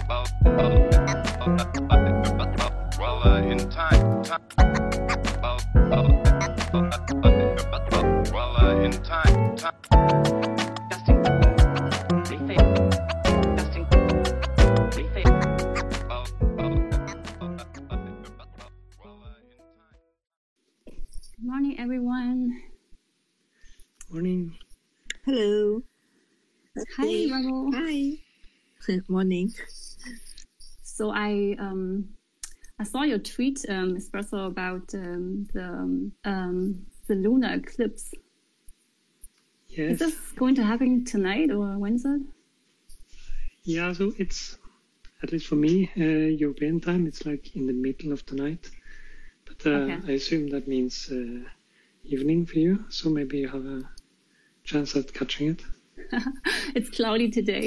Good morning, everyone. Morning. Hello. Hi, Rubble. Hi. Morning. So I saw your tweet, Espresso, about the lunar eclipse. Yes. Is this going to happen tonight or when is it? Yeah, so it's, at least for me, European time, it's like in the middle of the night. But Okay. I assume that means evening for you, so maybe you have a chance at catching it. It's cloudy today.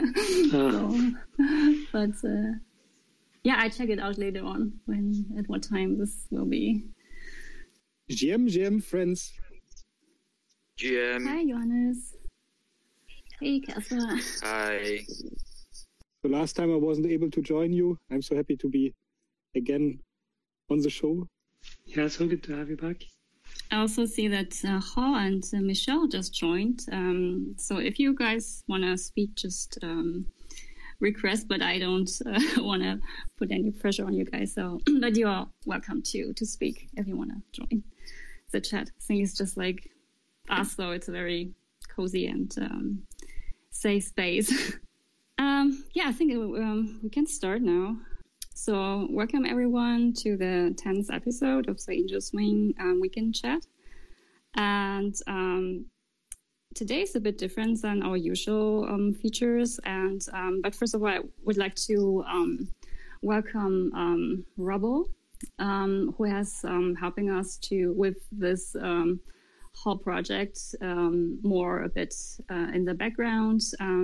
But yeah, I check it out later on at what time this will be. GM friends. GM. Hi, Johannes. Hey, Casper. Hi. The last time I wasn't able to join you. I'm so happy to be again on the show. Yeah, it's so good to have you back. I also see that Ho and Michelle just joined. So if you guys want to speak, just request, but I don't want to put any pressure on you guys. So, but you are welcome to speak if you want to join the chat. I think it's just like us, so it's a very cozy and safe space. Yeah, I think we can start now. So welcome everyone to the 10th episode of the Angel Swing Weekend Chat. And today is a bit different than our usual features. And but first of all, I would like to welcome Rubble, who has helping us with this whole project more a bit in the background.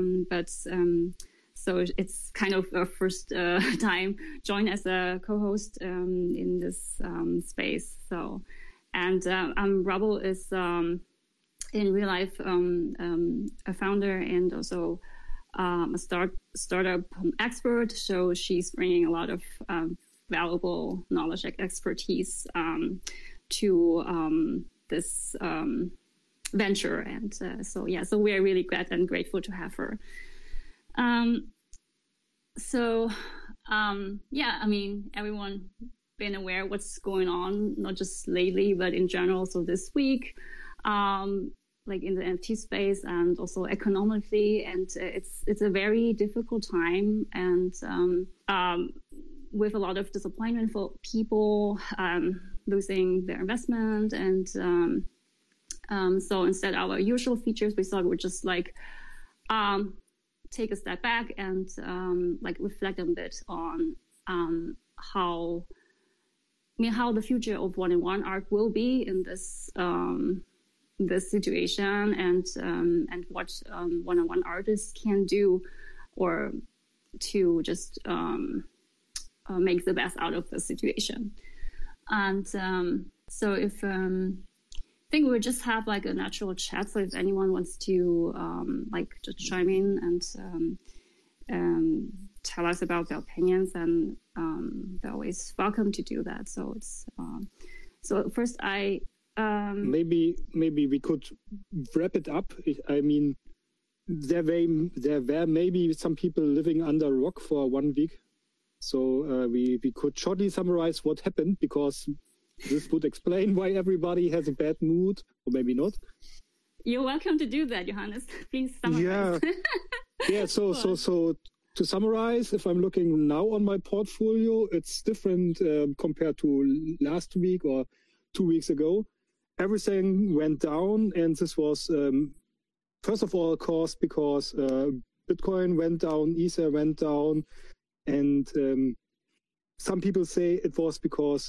So it's kind of a first time join as a co-host in this space. So, and Rubble is in real life a founder and also a startup expert. So she's bringing a lot of valuable knowledge, expertise to this venture. And so we are really glad and grateful to have her. Yeah, I mean, everyone been aware of what's going on, not just lately, but in general. So this week, like in the NFT space and also economically, and it's a very difficult time, and with a lot of disappointment for people losing their investment, and so instead our usual features, we thought would just like take a step back and like reflect a bit on how the future of one-on-one art will be in this this situation, and what one-on-one artists can do or to just make the best out of the situation. And so if I think we'll just have like a natural chat. So if anyone wants to like just chime in and tell us about their opinions, and they're always welcome to do that. So it's so first maybe we could wrap it up. I mean, there were maybe some people living under a rock for 1 week, so we could shortly summarize what happened, because this would explain why everybody has a bad mood, or maybe not. You're welcome to do that, Johannes. Please summarize. Yeah. So to summarize, if I'm looking now on my portfolio, it's different compared to last week or 2 weeks ago. Everything went down, and this was first of all caused because Bitcoin went down, Ether went down, and some people say it was because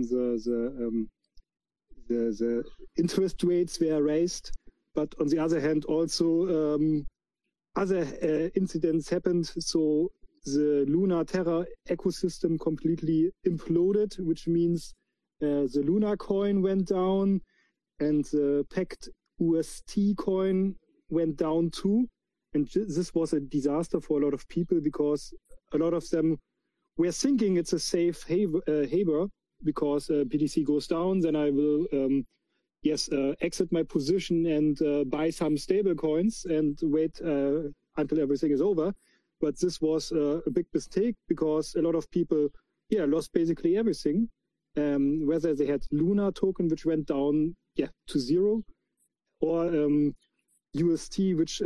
the interest rates were raised, but on the other hand, also other incidents happened. So the Luna Terra ecosystem completely imploded, which means the Luna coin went down, and the pegged UST coin went down too. And this was a disaster for a lot of people, because a lot of them were thinking it's a safe haven because BTC goes down, then I will exit my position and buy some stable coins and wait until everything is over. But this was a big mistake because a lot of people lost basically everything. Whether they had Luna token, which went down to zero, or UST, which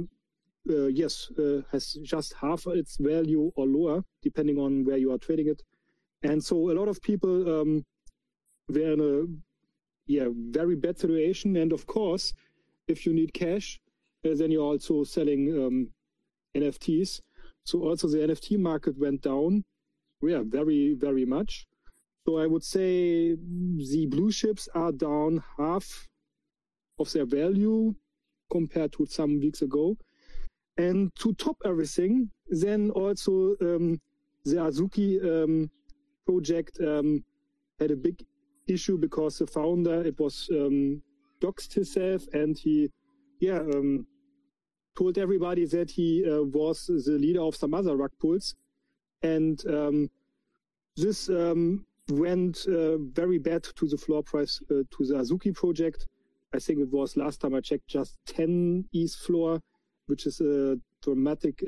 has just half its value or lower, depending on where you are trading it. And so a lot of people were in a very bad situation. And of course, if you need cash, then you're also selling NFTs. So also the NFT market went down, very, very much. So I would say the blue chips are down half of their value compared to some weeks ago. And to top everything, then also the Azuki project had a big issue because the founder, it was doxed himself, and he told everybody that he was the leader of some other rug pulls. And this went very bad to the floor price to the Azuki project. I think it was, last time I checked, just 10 ETH floor, which is a dramatic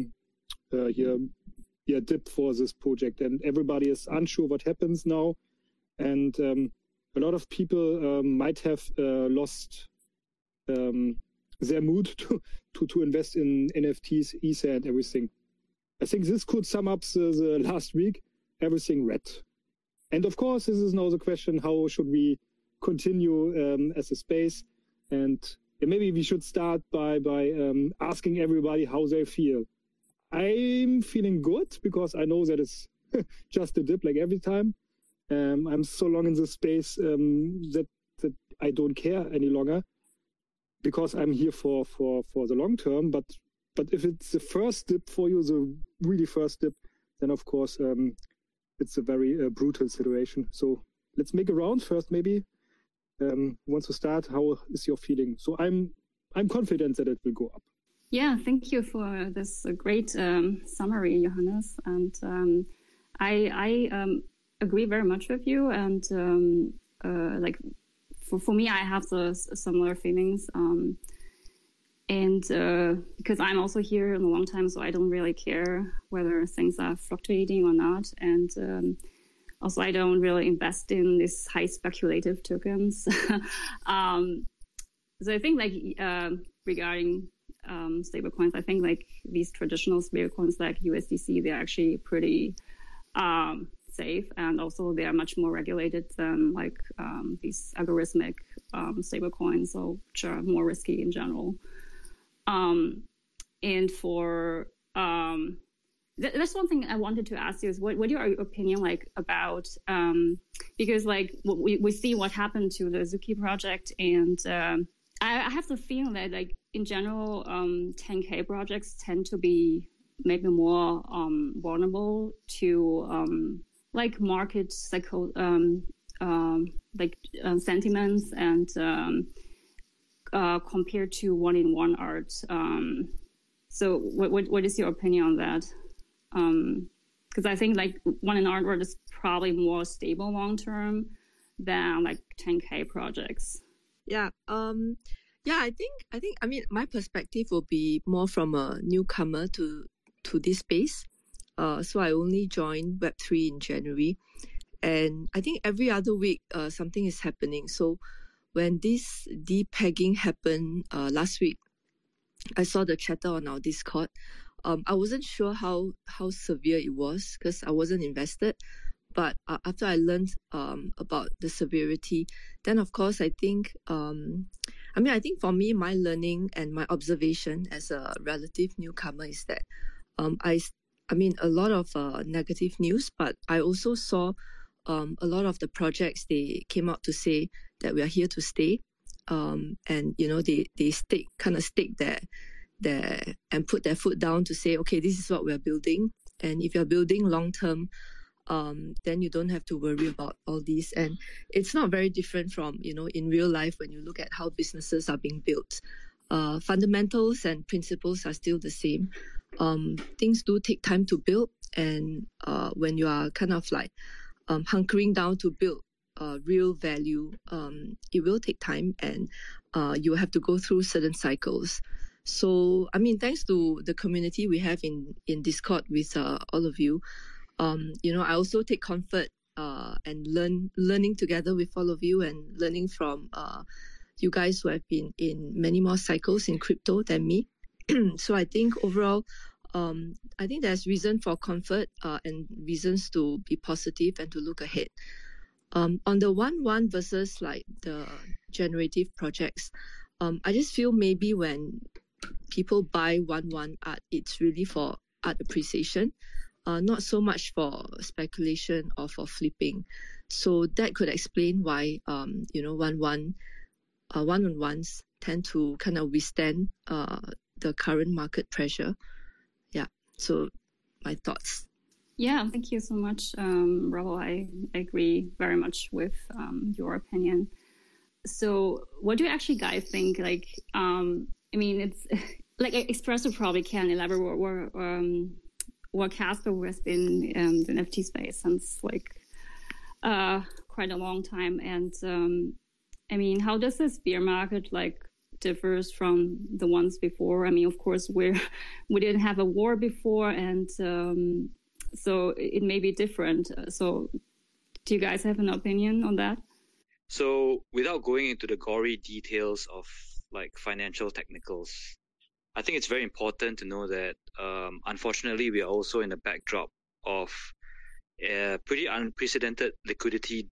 dip for this project. And everybody is unsure what happens now. And a lot of people might have lost their mood to invest in NFTs, Ether, and everything. I think this could sum up the last week. Everything red. And of course, this is now the question: how should we continue as a space? And maybe we should start by asking everybody how they feel. I'm feeling good because I know that it's just a dip like every time. I'm so long in this space that I don't care any longer because I'm here for the long term. But if it's the first dip for you, the really first dip, then of course it's a very brutal situation. So let's make a round first, maybe. Once we start, how is your feeling? So I'm confident that it will go up. Yeah, thank you for this great summary, Johannes. And I agree very much with you. And for me, I have the similar feelings. And because I'm also here in a long time, so I don't really care whether things are fluctuating or not. And also, I don't really invest in these high speculative tokens. So I think regarding stablecoins, I think these traditional stablecoins like USDC, they're actually pretty safe, and also they are much more regulated than these algorithmic stablecoins, so which are more risky in general. And for that's one thing I wanted to ask you is what your opinion about because we see what happened to the Azuki project, and I have the feeling that in general 10K projects tend to be maybe more vulnerable to market cycle sentiments and compared to one-in-one art. So what is your opinion on that? Because I think one-in-one art is probably more stable long-term than 10K projects. Yeah. I think my perspective will be more from a newcomer to this space. So I only joined Web3 in January, and I think every other week something is happening. So when this depegging happened last week, I saw the chatter on our Discord. I wasn't sure how severe it was because I wasn't invested. But after I learned about the severity, then of course I think, I think for me, my learning and my observation as a relative newcomer is that a lot of negative news, but I also saw a lot of the projects, they came out to say that we are here to stay. And, they stake there and put their foot down to say, okay, this is what we're building. And if you're building long term, then you don't have to worry about all these. And it's not very different from, in real life when you look at how businesses are being built. Fundamentals and principles are still the same. things do take time to build, and when you are kind of like hunkering down to build real value, it will take time, and you will have to go through certain cycles. So, I mean, thanks to the community we have in Discord with all of you, I also take comfort and learning together with all of you, and learning from you guys who have been in many more cycles in crypto than me. So I think overall, I think there's reason for comfort and reasons to be positive and to look ahead. On the 1-1 versus like the generative projects, I just feel maybe when people buy 1-1 art, it's really for art appreciation, not so much for speculation or for flipping. So that could explain why 1-on-ones tend to kind of withstand the current market pressure. Yeah. So my thoughts. Yeah, thank you so much, Rahul. I agree very much with your opinion. So what do you actually guys think? Like, it's like Espresso probably can elaborate what Casper, who has been in the NFT space since like quite a long time. And how does this bear market like differs from the ones before? I mean, of course, we didn't have a war before, and so it may be different. So do you guys have an opinion on that? So without going into the gory details of like financial technicals, I think it's very important to know that unfortunately we are also in the backdrop of a pretty unprecedented liquidity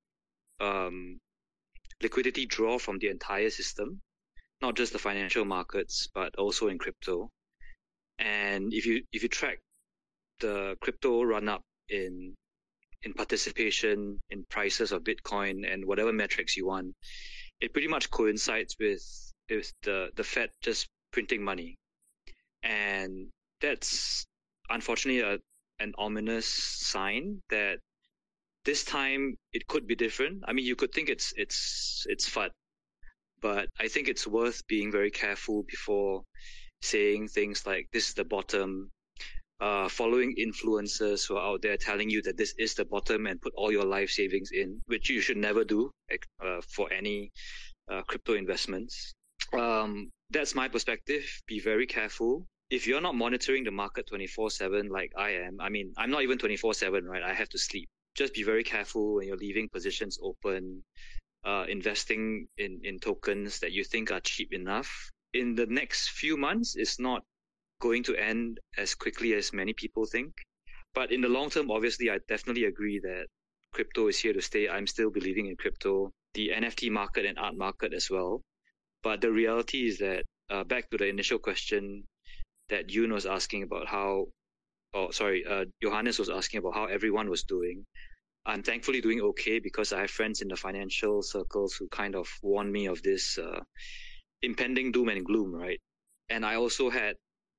draw from the entire system, not just the financial markets, but also in crypto. And if you track the crypto run up in participation in prices of Bitcoin and whatever metrics you want, it pretty much coincides with the Fed just printing money. And that's unfortunately an ominous sign that this time it could be different. I mean, you could think it's FUD, but I think it's worth being very careful before saying things like this is the bottom, following influencers who are out there telling you that this is the bottom and put all your life savings in, which you should never do for any crypto investments. That's my perspective. Be very careful. If you're not monitoring the market 24/7 like I am, I mean, I'm not even 24/7, right? I have to sleep. Just be very careful when you're leaving positions open, investing in tokens that you think are cheap enough. In the next few months, it's not going to end as quickly as many people think. But in the long term, obviously, I definitely agree that crypto is here to stay. I'm still believing in crypto, the NFT market and art market as well. But the reality is that, back to the initial question that Yoon was asking about Johannes was asking about how everyone was doing. I'm thankfully doing okay because I have friends in the financial circles who kind of warned me of this impending doom and gloom, right? And I also had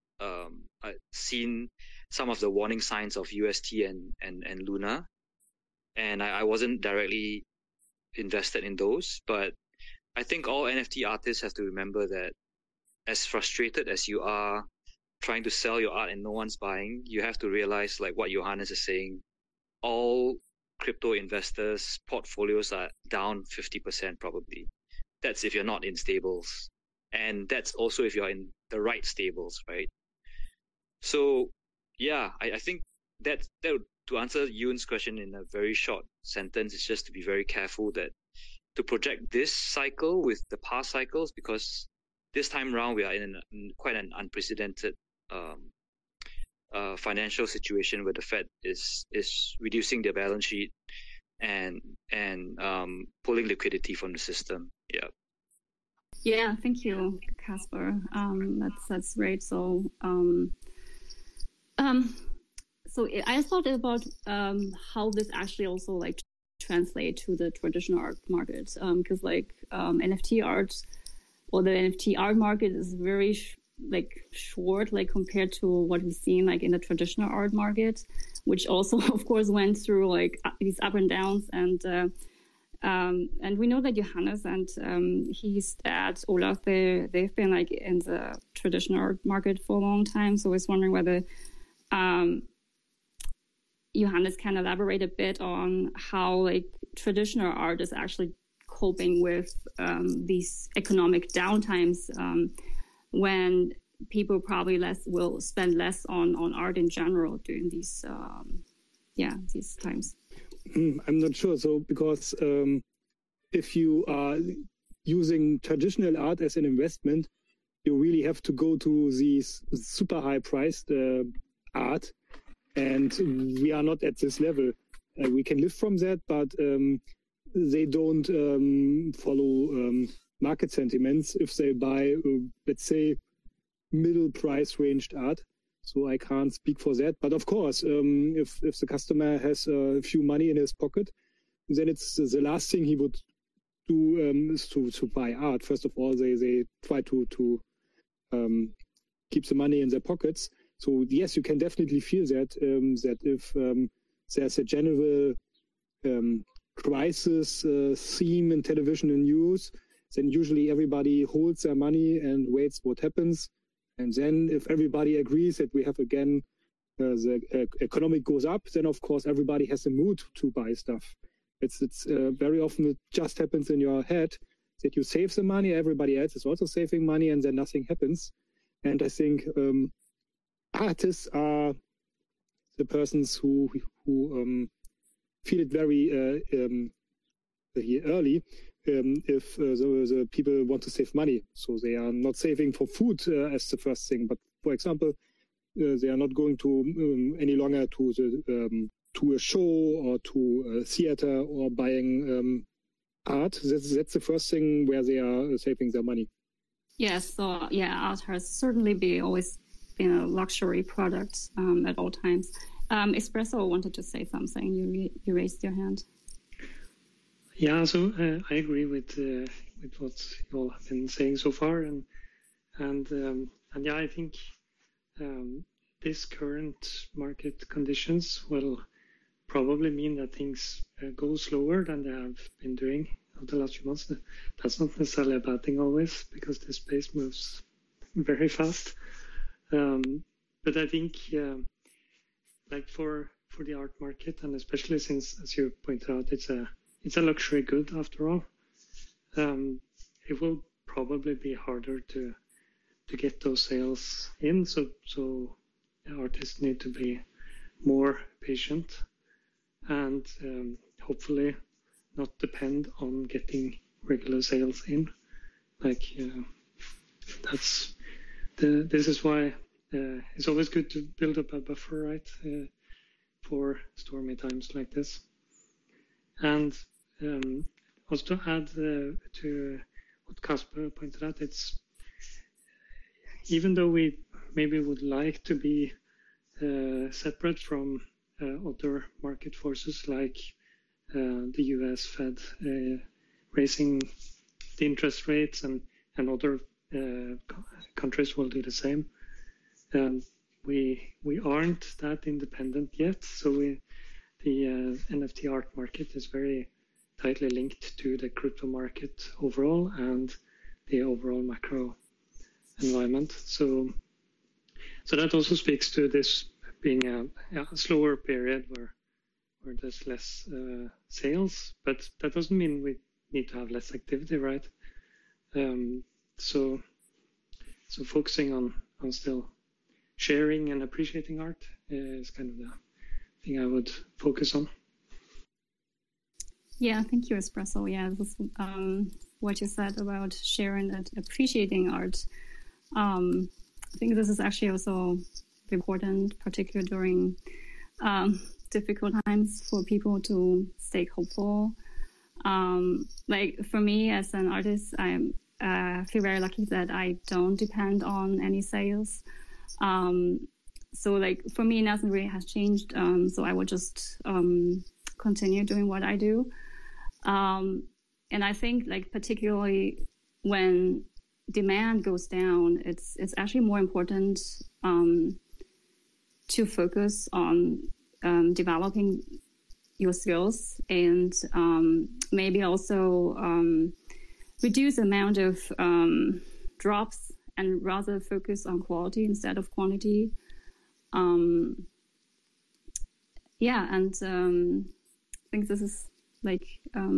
seen some of the warning signs of UST and Luna, and I wasn't directly invested in those, but I think all NFT artists have to remember that as frustrated as you are trying to sell your art and no one's buying, you have to realize, like what Johannes is saying, all crypto investors' portfolios are down 50% probably. That's if you're not in stables. And that's also if you're in the right stables, right? So, yeah, I think that to answer Yoon's question in a very short sentence is just to be very careful that to project this cycle with the past cycles, because this time around we are in quite an unprecedented financial situation where the Fed is reducing their balance sheet and pulling liquidity from the system. Yeah. Yeah, thank you, Casper. That's great. So so I thought about how this actually also like translate to the traditional art market, because like NFT art or the NFT art market is very short, like compared to what we've seen like in the traditional art market, which also of course went through like these up and downs. And And we know that Johannes and his dad, Olaf, they've been like in the traditional art market for a long time. So I was wondering whether Johannes can elaborate a bit on how like traditional art is actually coping with these economic downtimes when people probably will spend less on art in general during these times. I'm not sure. So because if you are using traditional art as an investment, you really have to go to these super high priced art. And we are not at this level. We can live from that, but they don't follow market sentiments if they buy, let's say, middle price ranged art. So I can't speak for that. But of course, if the customer has a few money in his pocket, then it's the last thing he would do is to buy art. First of all, they try to keep the money in their pockets. So yes, you can definitely feel that that if there's a general crisis theme in television and news, then usually everybody holds their money and waits what happens. And then if everybody agrees that we have again the economic goes up, then of course everybody has a mood to buy stuff. It's very often it just happens in your head that you save the money, everybody else is also saving money, and then nothing happens. And I think artists are the persons who feel it very early if the people want to save money. So they are not saving for food as the first thing, but for example, they are not going to any longer to a show or to a theater or buying art. That's the first thing where they are saving their money. Yes, so yeah, art has certainly always been a luxury product at all times. Espresso wanted to say something. You raised your hand. Yeah, so I agree with what you all have been saying so far, and yeah, I think this current market conditions will probably mean that things go slower than they have been doing over the last few months. That's not necessarily a bad thing always, because the space moves very fast. But I think, like for the art market, and especially since, as you pointed out, it's a luxury good after all, it will probably be harder to get those sales in. So artists need to be more patient and hopefully not depend on getting regular sales in. Like this is why it's always good to build up a buffer, right, for stormy times like this. And also to add to what Kasper pointed out, it's even though we maybe would like to be separate from other market forces like the US Fed raising the interest rates, and other countries will do the same. We aren't that independent yet, so the NFT art market is very tightly linked to the crypto market overall and the overall macro environment. So that also speaks to this being a slower period where there's less sales, but that doesn't mean we need to have less activity, right? So focusing on still sharing and appreciating art is kind of the thing I would focus on. Yeah, thank you, Espresso. Yeah, this is, what you said about sharing and appreciating art. I think this is actually also important, particularly during difficult times, for people to stay hopeful. Like for me as an artist, I feel very lucky that I don't depend on any sales. So like for me, nothing really has changed. So I will just continue doing what I do. And I think like particularly when demand goes down, it's actually more important to focus on developing your skills, and maybe also reduce the amount of drops and rather focus on quality instead of quantity. And I think this is like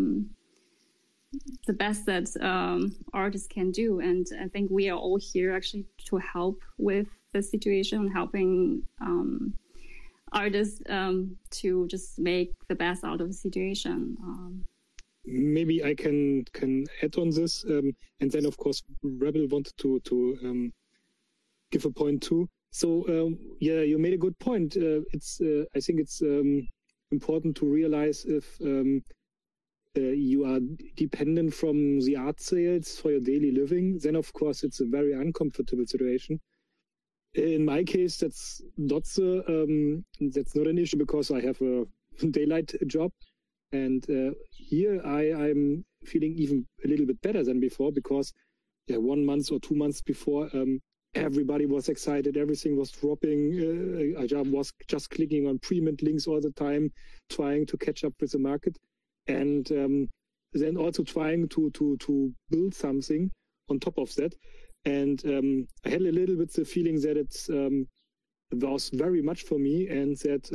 the best that artists can do. And I think we are all here actually to help with the situation, helping artists to just make the best out of the situation. Maybe I can add on this, and then of course Rebel wanted to give a point too. So you made a good point. I think it's important to realize if you are dependent from the art sales for your daily living, then of course it's a very uncomfortable situation. In my case, that's not an issue because I have a daylight job, and here I'm feeling even a little bit better than before because 1 month or 2 months before, everybody was excited, everything was dropping. I was just clicking on pre-mint links all the time, trying to catch up with the market, and then also trying to build something on top of that. And I had a little bit the feeling that it was very much for me, and that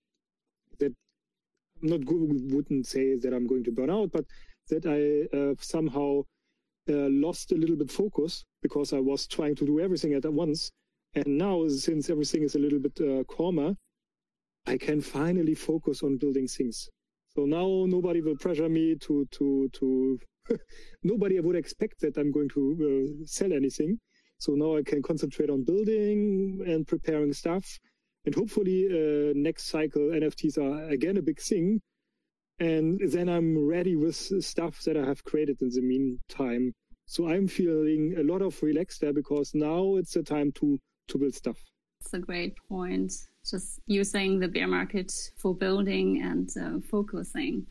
wouldn't say that I'm going to burn out, but that I somehow lost a little bit focus because I was trying to do everything at once. And now, since everything is a little bit calmer, I can finally focus on building things. So now nobody will pressure me to nobody would expect that I'm going to sell anything. So now I can concentrate on building and preparing stuff. And hopefully next cycle NFTs are again a big thing. And then I'm ready with stuff that I have created in the meantime. So I'm feeling a lot of relax there because now it's the time to build stuff. That's a great point. Just using the bear market for building and focusing.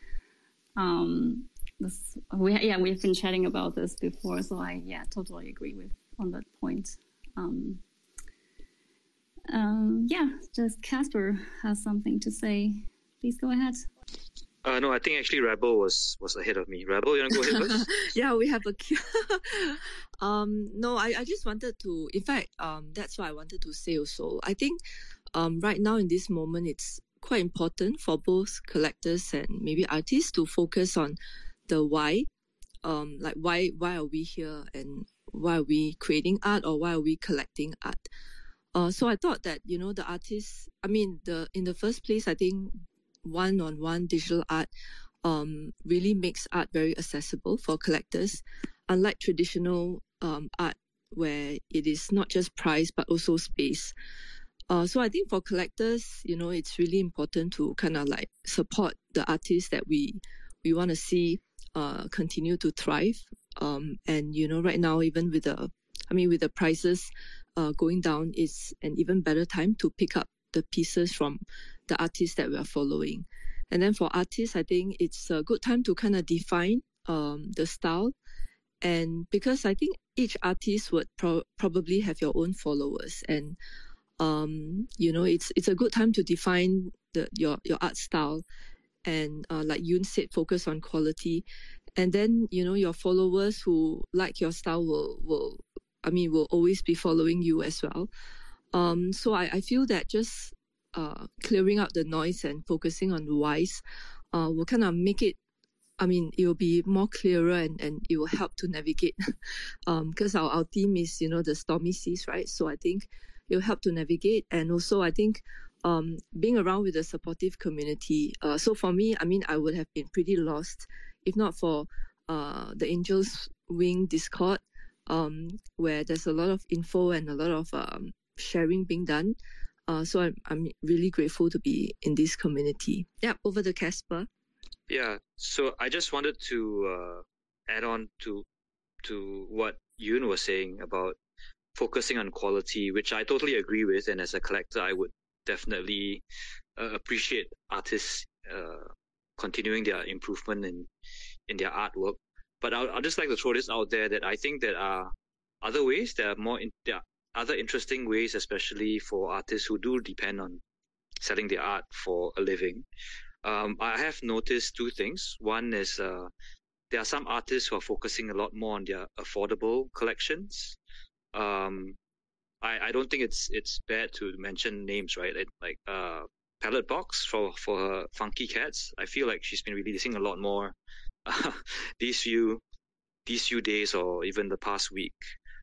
We've been chatting about this before, so I totally agree on that point. Just Casper has something to say. Please go ahead. No, I think actually Rebel was ahead of me. Rebel, you want to go ahead first? Yeah, we have a queue. No, I just wanted to, in fact, that's what I wanted to say also. I think right now in this moment, it's quite important for both collectors and maybe artists to focus on the why. Like why are we here and why are we creating art or why are we collecting art? So I thought that, the artists, in the first place, I think one-on-one digital art really makes art very accessible for collectors, unlike traditional art where it is not just price but also space. So I think for collectors, it's really important to kind of like support the artists that we want to see continue to thrive. And right now, even with the prices going down, it's an even better time to pick up the pieces from the artists that we are following. And then for artists, I think it's a good time to kind of define the style. And because I think each artist would probably have your own followers. And, it's a good time to define your art style. And like Yoon said, focus on quality. And then, your followers who like your style will always be following you as well. So I feel that just clearing out the noise and focusing on the whys will kind of make it, it will be more clearer and it will help to navigate because our theme is, the stormy seas, right? So I think it will help to navigate. And also I think being around with a supportive community. So for me, I would have been pretty lost if not for the Angels Wing Discord, where there's a lot of info and a lot of sharing being done. So I'm really grateful to be in this community. Yeah, over to Casper. Yeah, so I just wanted to add on to what Yoon was saying about focusing on quality, which I totally agree with. And as a collector, I would definitely appreciate artists continuing their improvement in their artwork. But I'll just like to throw this out there that I think there are other ways. There are other interesting ways, especially for artists who do depend on selling their art for a living. I have noticed two things. One is there are some artists who are focusing a lot more on their affordable collections. I don't think it's bad to mention names, right? Like Palette Box for her Funky Cats. I feel like she's been releasing a lot more these few days or even the past week.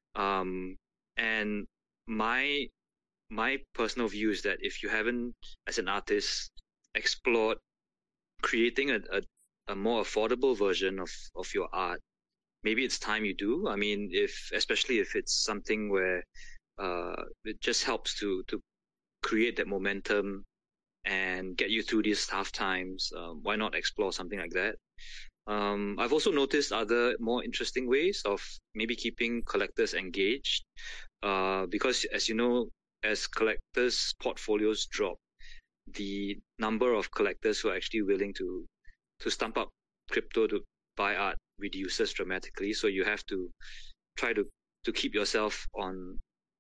And my personal view is that if you haven't, as an artist, explored creating a more affordable version of your art, maybe it's time you do. I mean, especially if it's something where it just helps to create that momentum and get you through these tough times. Why not explore something like that? I've also noticed other more interesting ways of maybe keeping collectors engaged, because as you know, as collectors' portfolios drop, the number of collectors who are actually willing to stump up crypto to buy art reduces dramatically. So you have to try to keep yourself on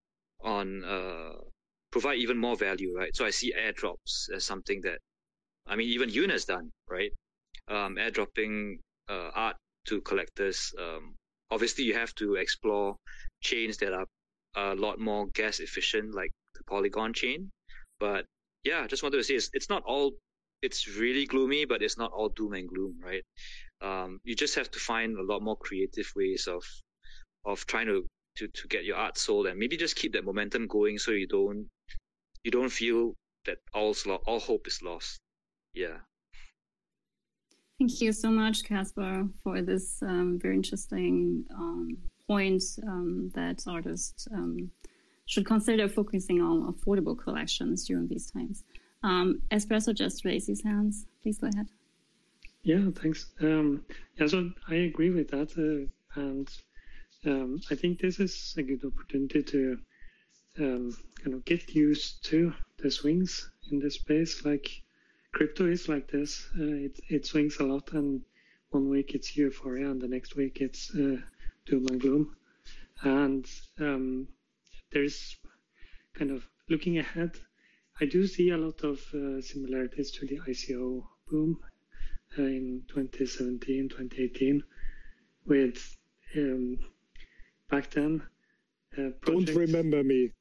provide even more value, right? So I see airdrops as something that, I mean, even Yoon has done, right? Airdropping art to collectors. Obviously, you have to explore chains that are a lot more gas efficient, like the Polygon chain. But yeah, just wanted to say it's not all. It's really gloomy, but it's not all doom and gloom, right? You just have to find a lot more creative ways of trying to get your art sold, and maybe just keep that momentum going, so you don't feel that all hope is lost. Yeah. Thank you so much, Casper, for this very interesting point that artists should consider focusing on affordable collections during these times. Espresso just raised his hands. Please go ahead. Yeah, thanks. So I agree with that, and I think this is a good opportunity to kind of get used to the swings in this space. Like, crypto is like this. It swings a lot, and one week it's euphoria, and the next week it's doom and gloom. And there's kind of looking ahead. I do see a lot of similarities to the ICO boom in 2017, 2018, with back then. Don't remember me.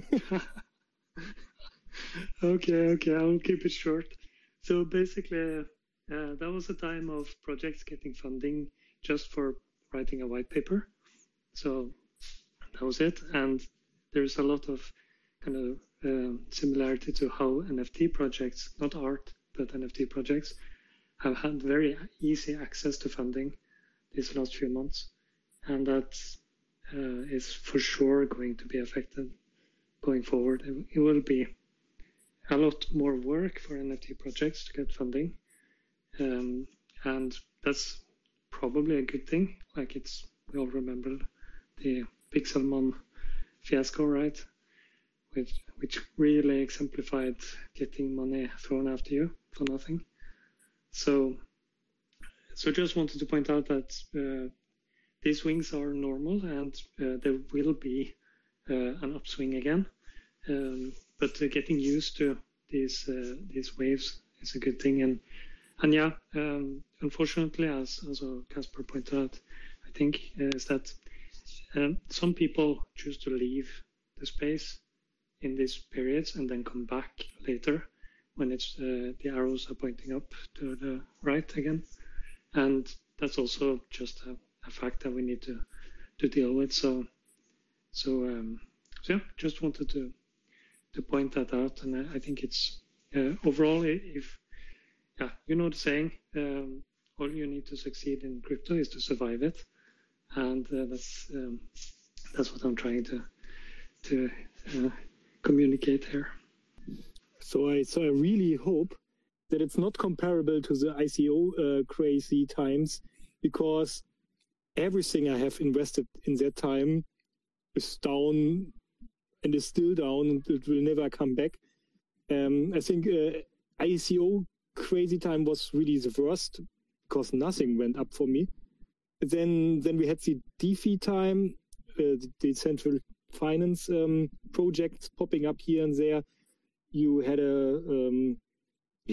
Okay, I'll keep it short. So basically, that was a time of projects getting funding just for writing a white paper. So that was it. And there's a lot of kind of similarity to how NFT projects, not art, but NFT projects, have had very easy access to funding these last few months. And that is for sure going to be affected going forward. It will be a lot more work for NFT projects to get funding. And that's probably a good thing. Like, we all remember the Pixelmon fiasco, right? Which really exemplified getting money thrown after you for nothing. So just wanted to point out that these swings are normal, and there will be an upswing again. But getting used to these waves is a good thing. And yeah, unfortunately, as also Casper pointed out, I think is that some people choose to leave the space in these periods and then come back later when it's the arrows are pointing up to the right again. And that's also just a fact that we need to deal with. So yeah, just wanted to point that out. And I think it's overall, if you know the saying, all you need to succeed in crypto is to survive it, and that's what I'm trying to communicate here. So I really hope that it's not comparable to the ICO crazy times, because everything I have invested in that time is down and is still down, and it will never come back. I think ICO crazy time was really the worst, because nothing went up for me. Then we had the DeFi time, the central finance projects popping up here and there. You had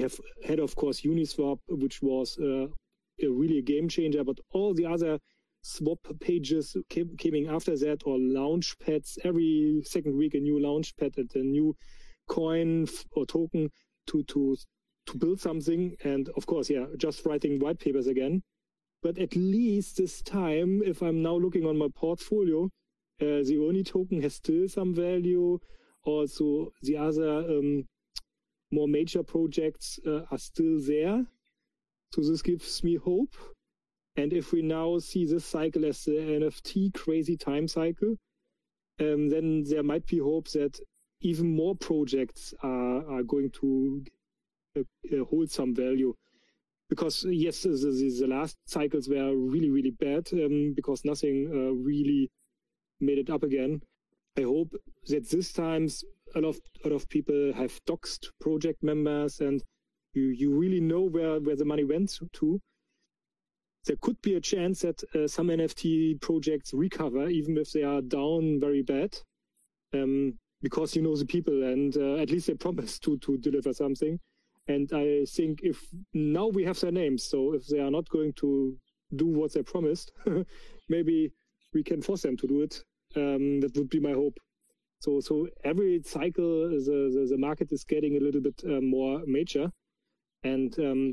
have had, of course, Uniswap, which was really a game changer, but all the other swap pages came after that, or launch pads. Every second week, a new launch pad and a new coin or token to build something. And of course, just writing white papers again. But at least this time, if I'm now looking on my portfolio, the ONI token has still some value. Also, the other more major projects are still there. So this gives me hope. And if we now see this cycle as the NFT crazy time cycle, then there might be hope that even more projects are going to hold some value. Because yes, the last cycles were really, really bad because nothing really made it up again. I hope that this time a lot of people have doxed project members, and you really know where the money went to. There could be a chance that some NFT projects recover, even if they are down very bad, because you know the people, and at least they promise to deliver something. And I think if now we have their names, so if they are not going to do what they promised, maybe we can force them to do it. That would be my hope. So every cycle, the market is getting a little bit more major. And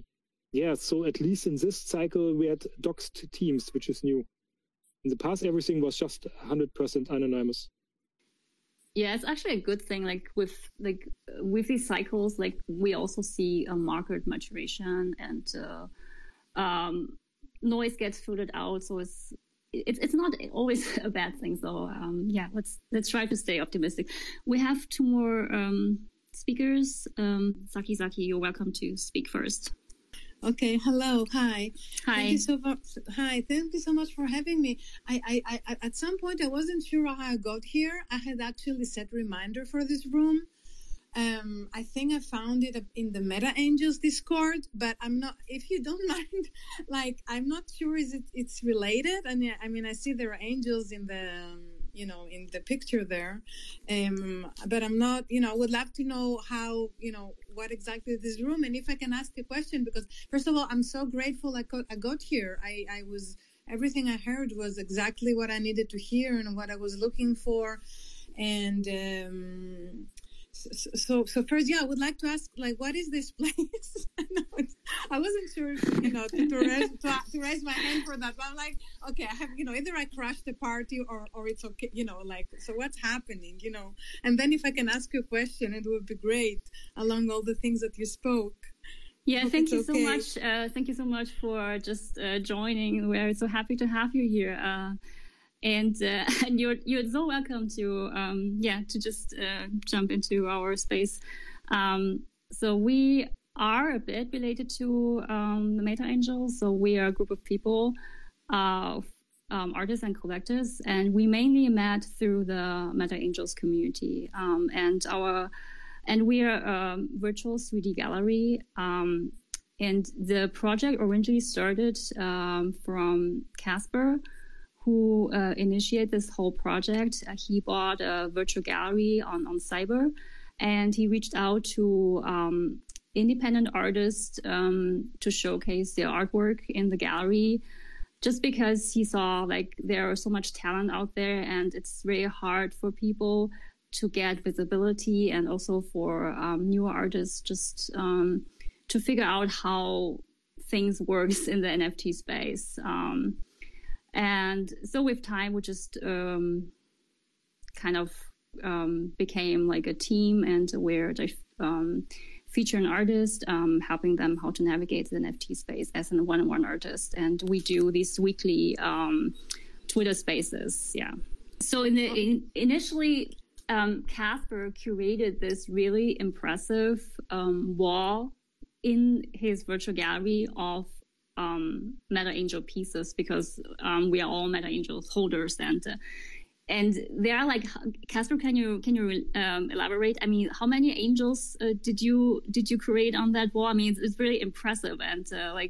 so at least in this cycle, we had doxed teams, which is new. In the past, everything was just 100% anonymous. Yeah, it's actually a good thing. Like with these cycles, like we also see a market maturation and noise gets filtered out. So it's not always a bad thing. So let's try to stay optimistic. We have two more speakers. Zaki, you're welcome to speak first. Okay. Hello. Hi. Hi. Thank you so much. Hi. Thank you so much for having me. I at some point I wasn't sure how I got here. I had actually set reminder for this room. I think I found it in the Meta Angels Discord, but I'm not. If you don't mind, like I'm not sure it's related. And I mean, I see there are angels in the in the picture there, but I'm not. I would love to know how what exactly this room, and if I can ask a question, because first of all, I'm so grateful I got here. I was, everything I heard was exactly what I needed to hear and what I was looking for. And so first, I would like to ask, like, what is this place? I wasn't sure, to raise my hand for that. But I'm like, okay, I have, either I crashed the party or it's okay, so what's happening, And then if I can ask you a question, it would be great along all the things that you spoke. Yeah, thank you so much. Thank you so much for just joining. We're so happy to have you here. And you're so welcome to just jump into our space. So we are a bit related to the Meta Angels. So we are a group of people, artists and collectors, and we mainly met through the Meta Angels community. And we are a virtual 3D gallery. And the project originally started from Casper, who initiated this whole project. He bought a virtual gallery on Cyber, and he reached out to independent artists to showcase their artwork in the gallery, just because he saw like there is so much talent out there, and it's very hard for people to get visibility, and also for newer artists just to figure out how things works in the NFT space. And so with time, we just kind of became like a team, and we're featuring artists, helping them how to navigate the NFT space as a one-on-one artist. And we do these weekly Twitter spaces. Yeah. So initially, Casper curated this really impressive wall in his virtual gallery of Meta Angel pieces, because we are all Meta Angel holders, and they are like, Casper, can you elaborate? I mean, how many angels did you create on that wall? I mean, it's really impressive, and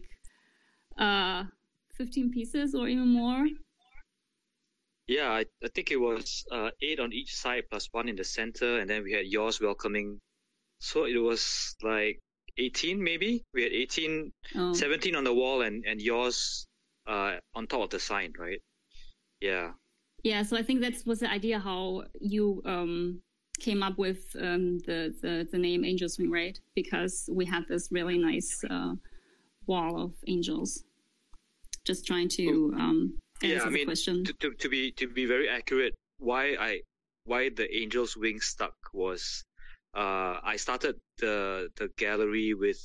15 pieces or even more. Yeah, I think it was 8 on each side plus 1 in the center, and then we had yours welcoming. So it was like 18 maybe. We had 18, 17 on the wall and yours on top of the sign, right? Yeah. Yeah, so I think that was the idea how you came up with the name Angels Wing, right? Because we had this really nice wall of angels. Just trying to answer the question. To be very accurate, why the Angels Wing stuck was I started the gallery with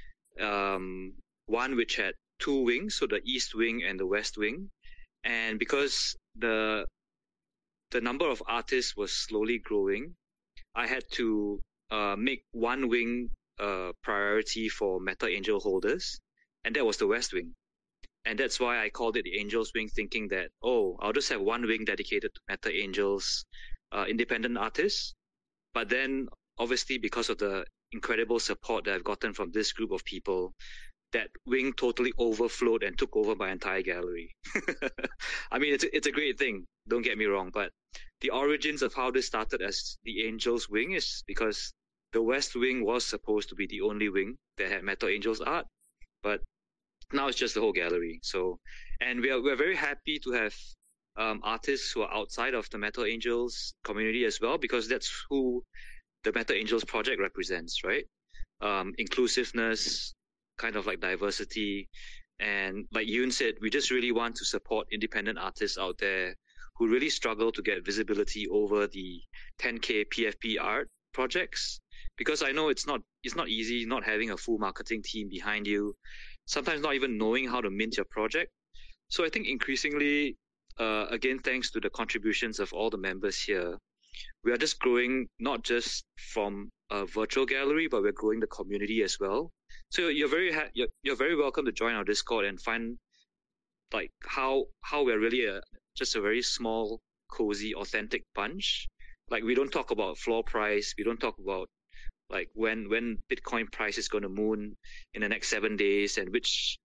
one which had two wings, so the East Wing and the West Wing, and because the number of artists was slowly growing, I had to make one wing priority for Meta Angel holders, and that was the West Wing. And that's why I called it the Angels Wing, thinking that, I'll just have one wing dedicated to Meta Angels, independent artists. But then, obviously, because of the incredible support that I've gotten from this group of people, that wing totally overflowed and took over my entire gallery. I mean, it's a great thing, don't get me wrong, but the origins of how this started as the Angels Wing is because the West Wing was supposed to be the only wing that had Meta Angels art, but now it's just the whole gallery. So, and we're very happy to have artists who are outside of the Meta Angels community as well, because that's who the Meta Angels project represents, right? Inclusiveness, kind of like diversity, and like Yoon said, we just really want to support independent artists out there who really struggle to get visibility over the 10K PFP art projects, because I know it's not easy not having a full marketing team behind you, sometimes not even knowing how to mint your project. So I think increasingly, again, thanks to the contributions of all the members here, we are just growing not just from a virtual gallery, but we're growing the community as well. So you're very welcome to join our Discord and find like how we're really just a very small, cozy, authentic bunch. Like we don't talk about floor price, we don't talk about like when Bitcoin price is going to moon in the next 7 days and which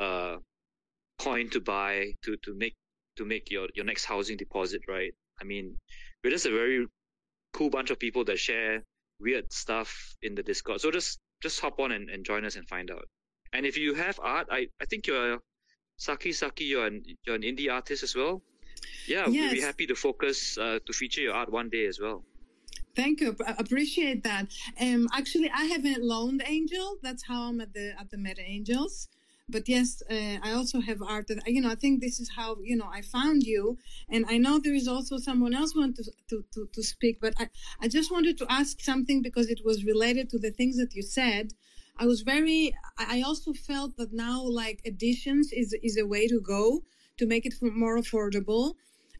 coin to buy to make your next housing deposit, right? I mean, we're just a very cool bunch of people that share weird stuff in the Discord. So just hop on and join us and find out. And if you have art, I think you're Saki, you're an indie artist as well. Yeah, yes. We'd be happy to focus to feature your art one day as well. Thank you. I appreciate that. Actually, I haven't loaned Angel. That's how I'm at the Meta Angels. But yes, I also have art that, I think this is how, I found you. And I know there is also someone else want to speak, but I just wanted to ask something because it was related to the things that you said. I also felt that now like editions is a way to go to make it more affordable.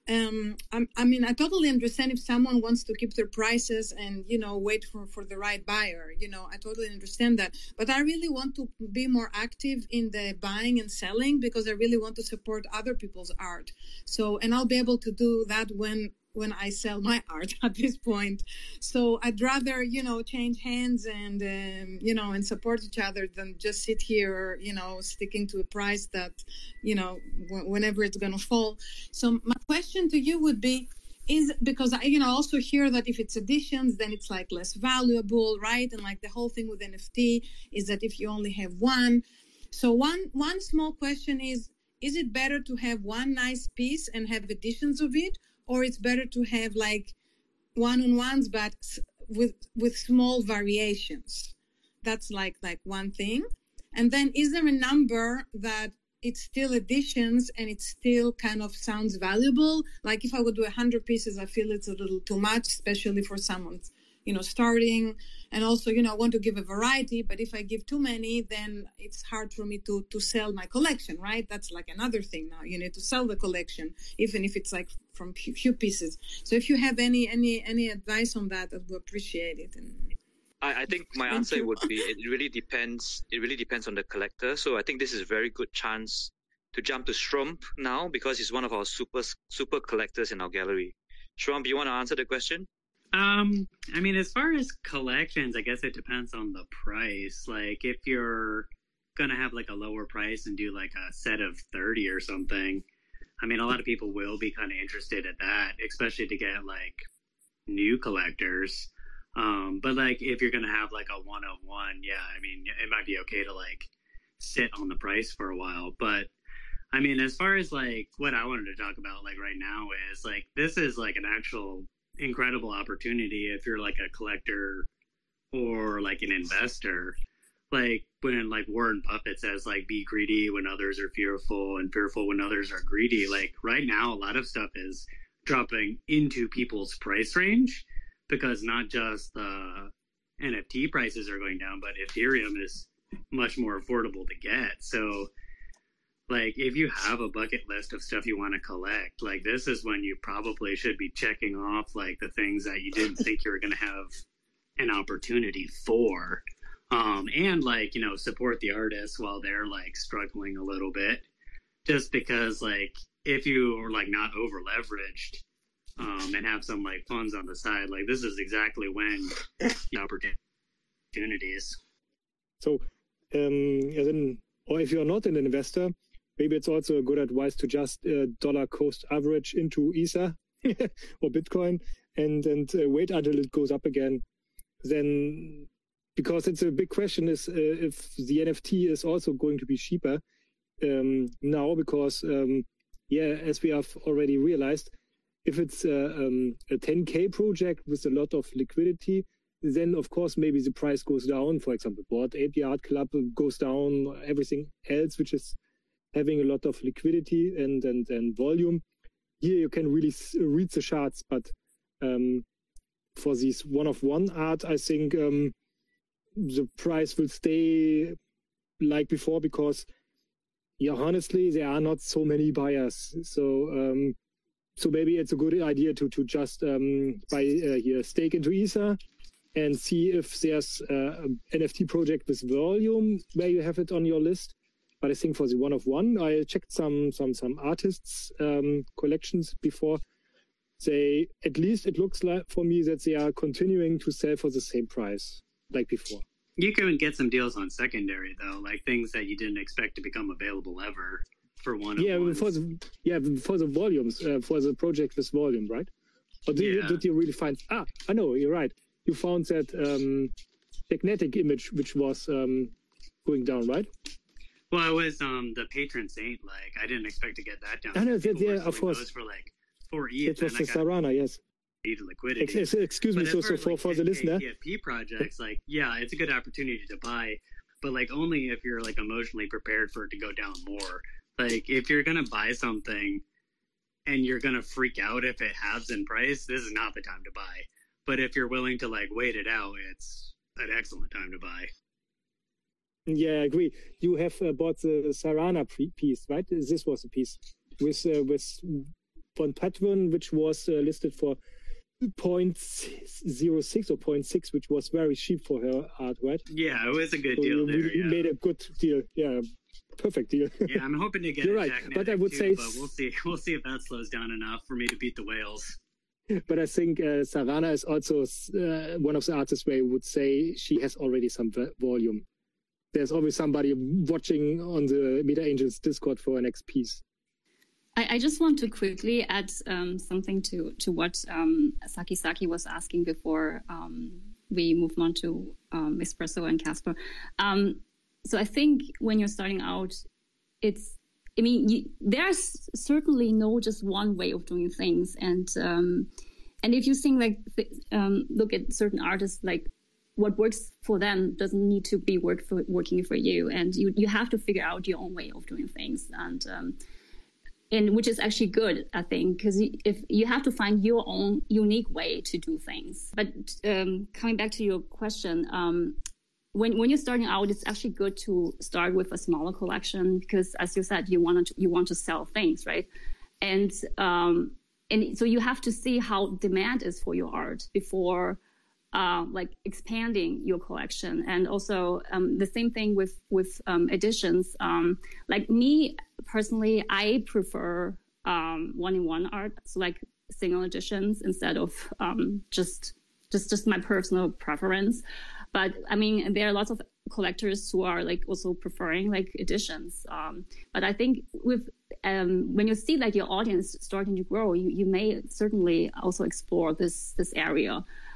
I totally understand if someone wants to keep their prices and, wait for the right buyer, I totally understand that. But I really want to be more active in the buying and selling because I really want to support other people's art. So, and I'll be able to do that when I sell my art at this point. So I'd rather, change hands and, and support each other than just sit here, sticking to a price that, whenever it's going to fall. So my question to you would be, is because I also hear that if it's editions, then it's like less valuable, right? And like the whole thing with NFT is that if you only have one. So one small question is it better to have one nice piece and have editions of it? Or it's better to have like one-on-ones, but with small variations. That's like one thing. And then is there a number that it's still editions and it still kind of sounds valuable? Like if I would do 100 pieces, I feel it's a little too much, especially for someone, starting. And also, I want to give a variety, but if I give too many, then it's hard for me to sell my collection, right? That's like another thing now. You need to sell the collection, even if it's like from few pieces. So if you have any advice on that, I would appreciate it. I think my answer would be, it really depends. It really depends on the collector. So I think this is a very good chance to jump to Shrump now because he's one of our super collectors in our gallery. Shrump, you want to answer the question? As far as collections, I guess it depends on the price. Like if you're gonna have like a lower price and do like a set of 30 or something, a lot of people will be kind of interested at that, especially to get like new collectors. But like if you're gonna have like a 1-of-1, yeah, I mean it might be okay to like sit on the price for a while. But I mean, as far as like what I wanted to talk about like right now is like this is like an actual incredible opportunity if you're like a collector or like an investor. Like when like Warren Buffett says like be greedy when others are fearful and fearful when others are greedy. Like right now, a lot of stuff is dropping into people's price range because not just the NFT prices are going down, but Ethereum is much more affordable to get. So like if you have a bucket list of stuff you want to collect, like this is when you probably should be checking off like the things that you didn't think you were going to have an opportunity for. And like, you know, support the artists while they're like struggling a little bit, just because like if you are like not over leveraged and have some like funds on the side, like this is exactly when the opportunities. So then, or if you're not an investor, maybe it's also a good advice to just dollar cost average into Ether or Bitcoin and wait until it goes up again. Then, because it's a big question is if the NFT is also going to be cheaper now, because as we have already realized, if it's a 10K project with a lot of liquidity, then of course maybe the price goes down. For example, Bored Ape Yacht Club goes down. Everything else which is having a lot of liquidity and volume, here you can really read the charts. But for this one-of-one art, I think the price will stay like before because, yeah, honestly, there are not so many buyers. So so maybe it's a good idea to just buy here stake into Ether and see if there's an NFT project with volume where you have it on your list. But I think for the one-of-one, I checked some artists' collections before. They, at least it looks like for me that they are continuing to sell for the same price like before. You can get some deals on secondary though, like things that you didn't expect to become available ever for one. Yeah, for the volumes, for the project with volume, right? Or did you really find? I know, you're right. You found that magnetic image which was going down, right? Well, it was the patron saint. Like I didn't expect to get that down. I know, of course. Those for like 4 ETH. It was the Sarana, yes. Liquidity. Excuse me. So for the listener, PFP projects, like it's a good opportunity to buy, but like only if you're like emotionally prepared for it to go down more. Like if you're gonna buy something and you're gonna freak out if it halves in price, this is not the time to buy. But if you're willing to like wait it out, it's an excellent time to buy. Yeah, I agree. You have bought the Sarana piece, right? This was a piece with von Patron, which was listed for 0.06 or 0.6, which was very cheap for her art, right? Yeah, it was a good deal there. You made a good deal. Yeah, perfect deal. Yeah, I'm hoping to get You're right. But I would say, but we'll see. We'll see if that slows down enough for me to beat the whales. But I think Sarana is also one of the artists where I would say she has already some volume. There's always somebody watching on the Meta Angels Discord for a next piece. I just want to quickly add something to what Saki was asking before we move on to Espresso and Casper. So I think when you're starting out, there's certainly no just one way of doing things. And if you think look at certain artists, like what works for them doesn't need to be working for you. And you have to figure out your own way of doing things. And which is actually good, I think, because if you have to find your own unique way to do things. But coming back to your question, when you're starting out, it's actually good to start with a smaller collection because, as you said, you want to sell things, right? And so you have to see how demand is for your art before expanding your collection. And also the same thing with editions. Like me personally, I prefer one-in-one art, so like single editions instead of just my personal preference. But I mean, there are lots of collectors who are like also preferring like editions. But I think with when you see like your audience starting to grow, you may certainly also explore this area.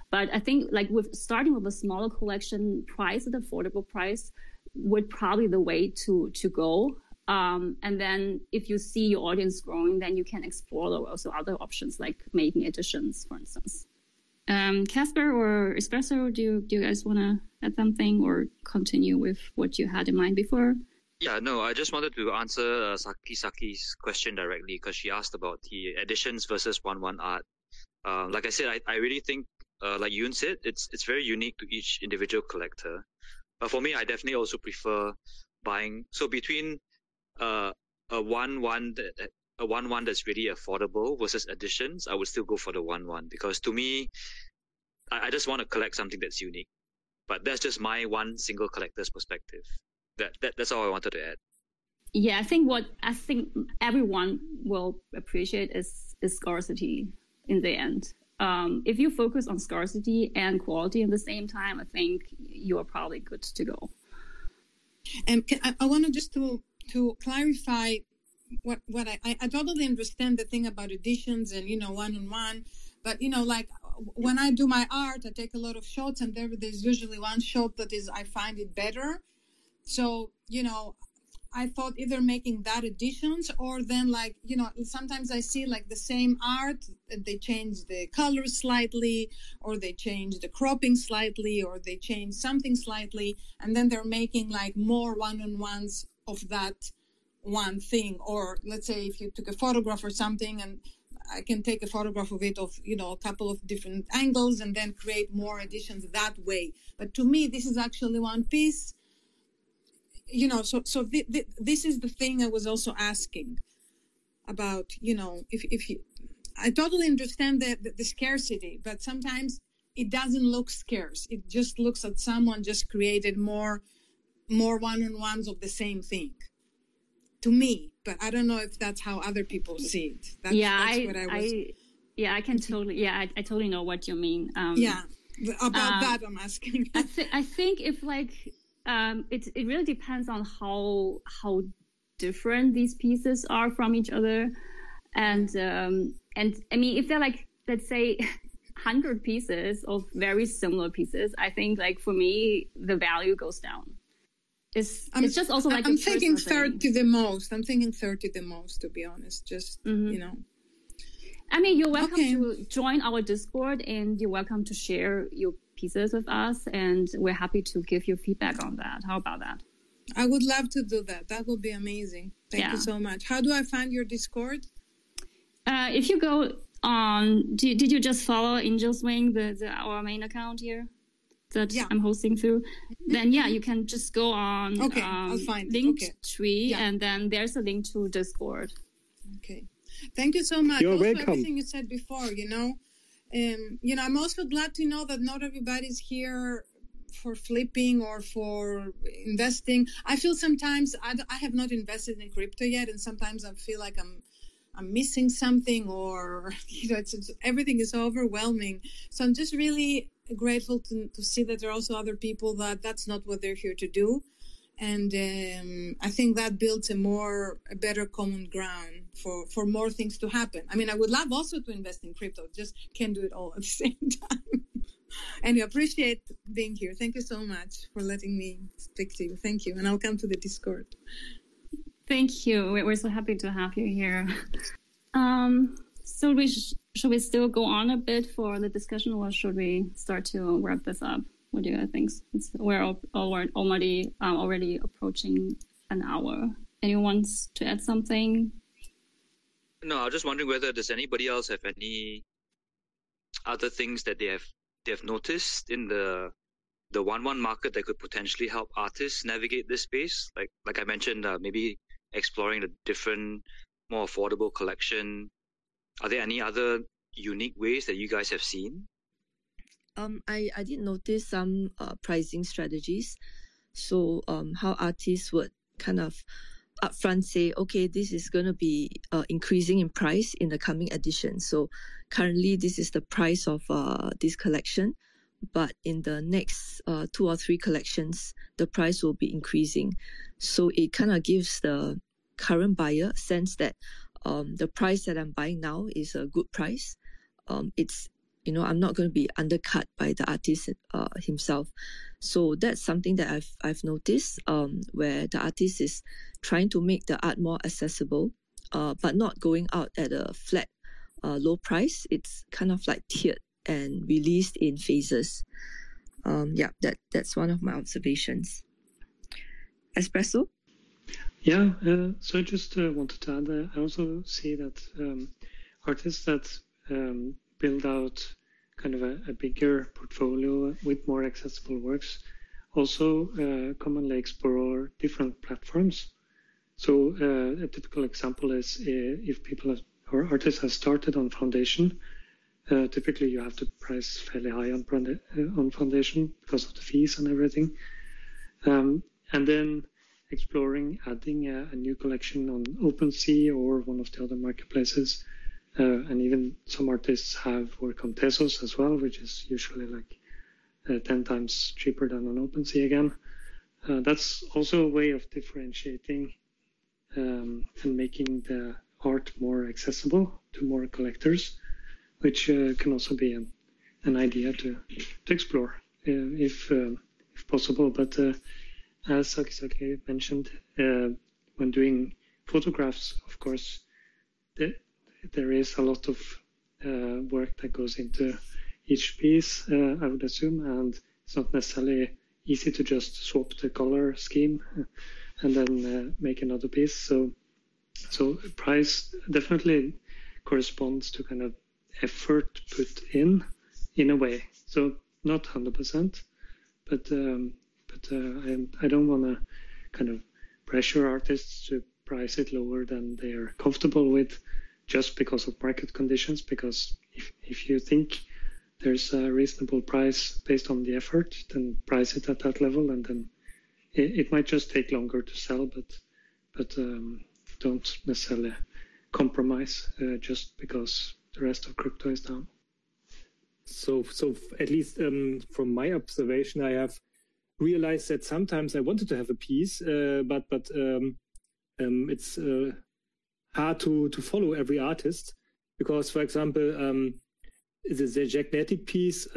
But I think like with starting with a smaller collection, price at affordable price would probably the way to go. And then if you see your audience growing, then you can explore also other options like making editions, for instance. Casper or Espresso, do you guys want to add something or continue with what you had in mind before? Yeah, no, I just wanted to answer Saki's question directly because she asked about the editions versus one-one art. Like I said, I really think, like Yoon said, it's very unique to each individual collector. But for me, I definitely also prefer buying. So between a one-one that's really affordable versus editions, I would still go for the one-one because to me, I just want to collect something that's unique. But that's just my one single collector's perspective. That's all I wanted to add. Yeah, I think everyone will appreciate is scarcity in the end. If you focus on scarcity and quality at the same time, I think you are probably good to go. And I want to just to clarify what I totally understand the thing about editions and one-on-one, but like when I do my art, I take a lot of shots, and there's usually one shot that I find it better. So I thought either making that editions or then sometimes I see like the same art, they change the colors slightly, or they change the cropping slightly, or they change something slightly, and then they're making like more one-on-ones of that one thing. Or let's say if you took a photograph or something, and I can take a photograph of it of a couple of different angles and then create more editions that way. But to me, this is actually one piece. So this is the thing I was also asking about, if you, I totally understand the scarcity, but sometimes it doesn't look scarce. It just looks like someone just created more one-on-ones of the same thing to me, but I don't know if that's how other people see it. That's what I was. I can totally, I totally know what you mean. About that I'm asking. I think if it really depends on how different these pieces are from each other, and I mean if they're like, let's say 100 pieces of very similar pieces, I think like for me the value goes down. It's just also like I'm thinking 30 the most. I'm thinking 30 the most, to be honest. Just I mean, you're welcome to join our Discord, and you're welcome to share your pieces with us, and we're happy to give you feedback on that. How about that? I would love to do that. That would be amazing. Thank you so much. How do I find your Discord? If you go on, did you just follow Angel's Wing, our main account here that I'm hosting through? Then you can just go on I'll find Linktree, and then there's a link to Discord. Okay. Thank you so much. You're also, welcome. Everything you said before, I'm also glad to know that not everybody's here for flipping or for investing. I feel sometimes I have not invested in crypto yet, and sometimes I feel like I'm missing something, or it's everything is so overwhelming. So I'm just really grateful to see that there are also other people that's not what they're here to do. And I think that builds a better common ground for more things to happen. I mean, I would love also to invest in crypto, just can't do it all at the same time. And I appreciate being here. Thank you so much for letting me speak to you. Thank you. And I'll come to the Discord. Thank you. We're so happy to have you here. So should we still go on a bit for the discussion, or should we start to wrap this up? What do you think? We're already approaching an hour. Anyone wants to add something? No, I was just wondering whether does anybody else have any other things that they have noticed in the one-one market that could potentially help artists navigate this space. Like I mentioned, maybe exploring the different, more affordable collection. Are there any other unique ways that you guys have seen? I did notice some pricing strategies. So how artists would kind of upfront say, okay, this is going to be increasing in price in the coming edition. So currently this is the price of this collection, but in the next 2 or 3 collections, the price will be increasing. So it kind of gives the current buyer a sense that the price that I'm buying now is a good price. It's I'm not going to be undercut by the artist himself. So that's something that I've noticed, where the artist is trying to make the art more accessible, but not going out at a flat low price. It's kind of like tiered and released in phases. That's one of my observations. Espresso? Yeah, so I just wanted to add, I also see that artists that build out kind of a bigger portfolio with more accessible works also commonly explore different platforms. So a typical example is if people or artists have started on Foundation, typically you have to price fairly high on Foundation because of the fees and everything. And then exploring adding a new collection on OpenSea or one of the other marketplaces. And even some artists have work on Tezos as well, which is usually like 10 times cheaper than on OpenSea again. That's also a way of differentiating and making the art more accessible to more collectors, which can also be an idea to explore if possible. But as Saki mentioned, when doing photographs, of course, there is a lot of work that goes into each piece, I would assume, and it's not necessarily easy to just swap the color scheme and then make another piece. So price definitely corresponds to kind of effort put in a way. So not 100%, but I don't want to kind of pressure artists to price it lower than they are comfortable with just because of market conditions, because if you think there's a reasonable price based on the effort, then price it at that level, and then it might just take longer to sell, but don't necessarily compromise just because the rest of crypto is down. So at least from my observation, I have realized that sometimes I wanted to have a piece, but it's hard to follow every artist, because, for example, the Jagnetic piece,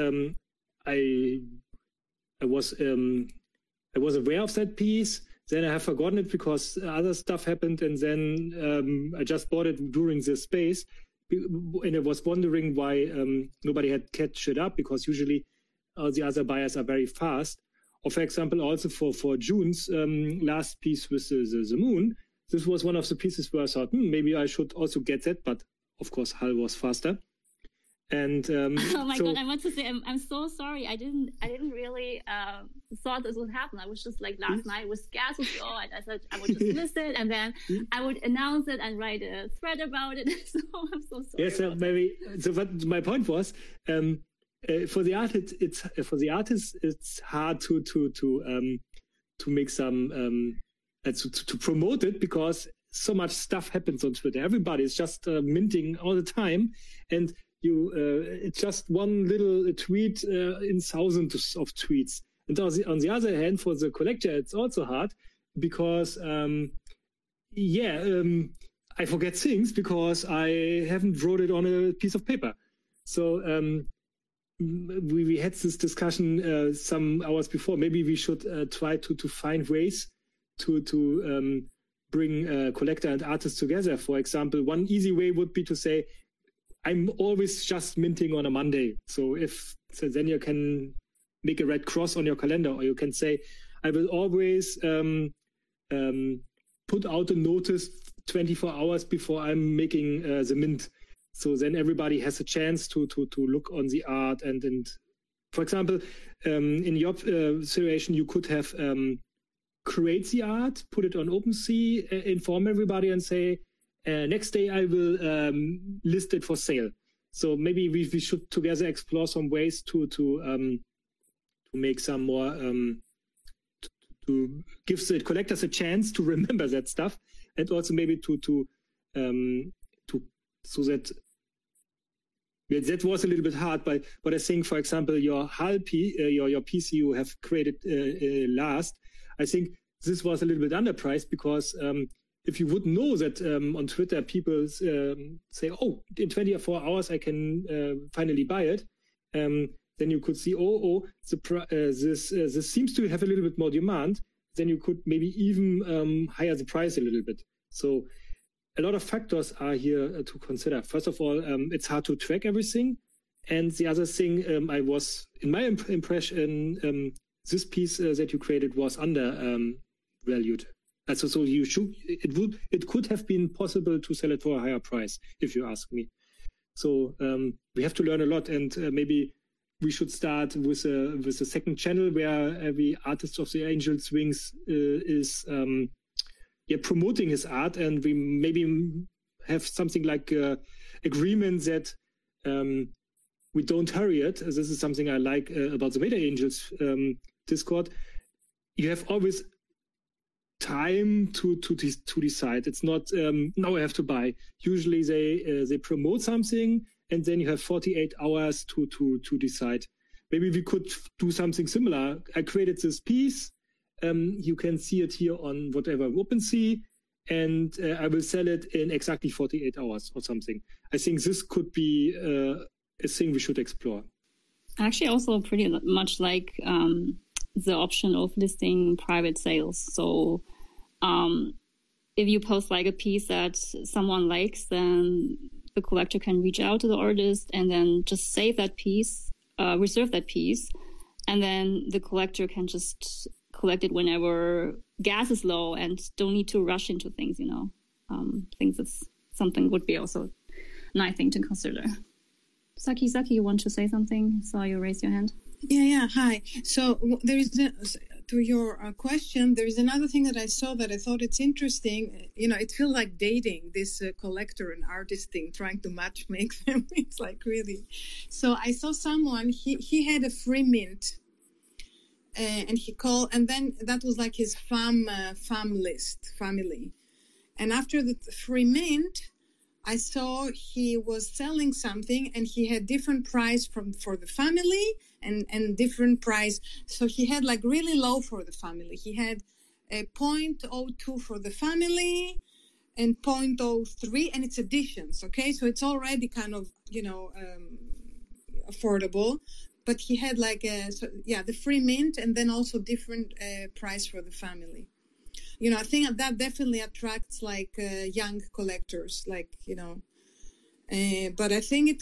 I was aware of that piece. Then I have forgotten it because other stuff happened, and then I just bought it during the space, and I was wondering why nobody had catch it up, because usually all the other buyers are very fast. Or, for example, also for June's last piece with the moon, this was one of the pieces where I thought, maybe I should also get that, but of course Hal was faster. And oh my god, I want to say I'm so sorry. I didn't really thought this would happen. I was just like last night was scared to go. I said I would just list it, and then I would announce it and write a thread about it. So I'm so sorry. Yes, maybe. So what my point was, for the artist, it's hard to make some to promote it, because so much stuff happens on Twitter. Everybody is just minting all the time, and it's just one little tweet in thousands of tweets. And on the other hand, for the collector, it's also hard because, I forget things because I haven't wrote it on a piece of paper. So we had this discussion some hours before. Maybe we should try to find ways to bring collector and artists together. For example, one easy way would be to say, I'm always just minting on a Monday. So then you can make a red cross on your calendar, or you can say, I will always put out a notice 24 hours before I'm making the mint. So then everybody has a chance to look on the art. And for example, in your situation, you could have create the art, put it on OpenSea, inform everybody and say, next day I will list it for sale. So maybe we should together explore some ways to make some more to give the collectors a chance to remember that stuff, and also maybe to so that was a little bit hard. But I think, for example, your Hal your piece you have created last, I think this was a little bit underpriced, because if you would know that on Twitter people say, oh, in 24 hours I can finally buy it, then you could see, this seems to have a little bit more demand. Then you could maybe even higher the price a little bit. So a lot of factors are here to consider. First of all, it's hard to track everything. And the other thing, I was, in my impression, this piece that you created was undervalued. So it could have been possible to sell it for a higher price, if you ask me. So we have to learn a lot, and maybe we should start with a second channel where every artist of the Angel's Wings is promoting his art, and we maybe have something like agreement that we don't hurry it. This is something I like about the Meta Angels Discord. You have always time to decide. It's not now I have to buy. Usually they promote something, and then you have 48 hours to decide. Maybe we could do something similar. I created this piece. You can see it here on whatever OpenSea, and I will sell it in exactly 48 hours or something. I think this could be a thing we should explore. Actually, also pretty much like the option of listing private sales. So if you post like a piece that someone likes, then the collector can reach out to the artist and then just save that piece, reserve that piece, and then the collector can just collect it whenever gas is low and don't need to rush into things, I think that's something would be also a nice thing to consider. Saki, you want to say something? Saw you raise your hand. Yeah. Hi. So there is, to your question, there is another thing that I saw that I thought it's interesting. It feels like dating, this collector and artist thing, trying to matchmake them. It's like really. So I saw someone, he had a free mint. And he called, and then that was like his family. And after the free mint, I saw he was selling something, and he had different price for the family and different price. So he had like really low for the family. He had a 0.02 for the family and 0.03, and it's additions. Okay, so it's already kind of affordable. But he had like the free mint, and then also different price for the family. I think that definitely attracts like young collectors, like, but I think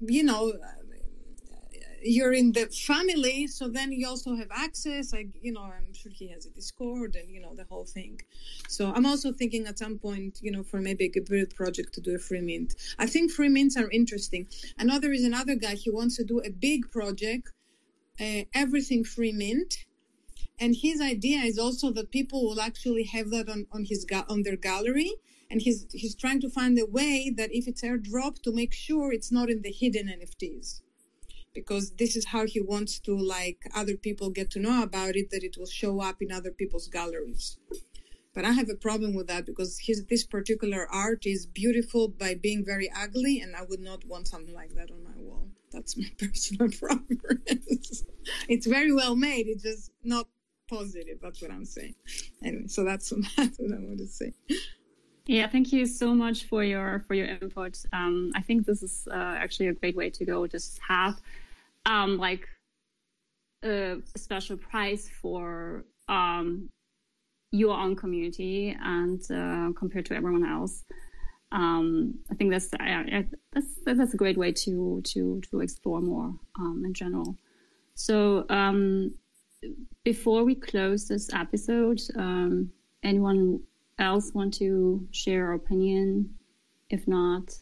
you're in the family, so then you also have access. I'm sure he has a Discord and, the whole thing. So I'm also thinking at some point, for maybe a good project to do a free mint. I think free mints are interesting. I know there is another guy, he wants to do a big project, everything free mint. And his idea is also that people will actually have that on their gallery. And he's trying to find a way that if it's airdropped, to make sure it's not in the hidden NFTs. Because this is how he wants to, like, other people get to know about it, that it will show up in other people's galleries. But I have a problem with that, because this particular art is beautiful by being very ugly, and I would not want something like that on my wall. That's my personal preference. It's very well made, it's just not positive. That's what I'm saying. Anyway, so that's what I want to say. Yeah, thank you so much for your input. I think this is actually a great way to go. Just have like a special price for your own community and compared to everyone else. I think that's a great way to explore more in general. So before we close this episode, anyone else want to share our opinion? If not,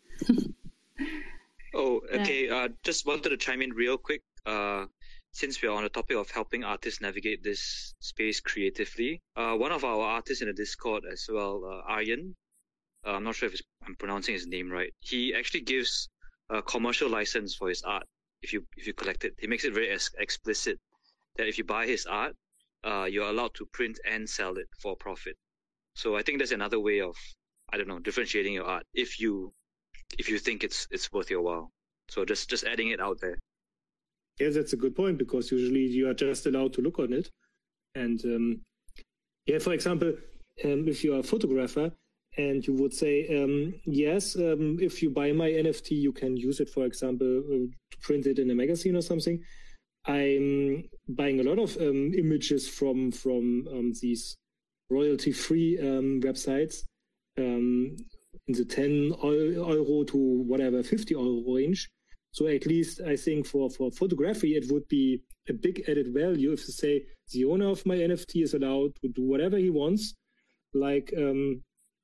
just wanted to chime in real quick. Since we're on the topic of helping artists navigate this space creatively, one of our artists in the Discord as well, Aryan, I'm not sure if I'm pronouncing his name right. He actually gives a commercial license for his art. If you collect it, he makes it very explicit that if you buy his art, you're allowed to print and sell it for profit. So I think there's another way of, differentiating your art if you think it's worth your while. So just adding it out there. Yeah, that's a good point, because usually you are just allowed to look on it. And for example, if you're a photographer and you would say, yes, if you buy my NFT, you can use it, for example, to print it in a magazine or something. I'm buying a lot of images from these royalty-free websites in the 10 euro to whatever 50 euro range. So at least I think for photography, it would be a big added value if you say the owner of my NFT is allowed to do whatever he wants, like the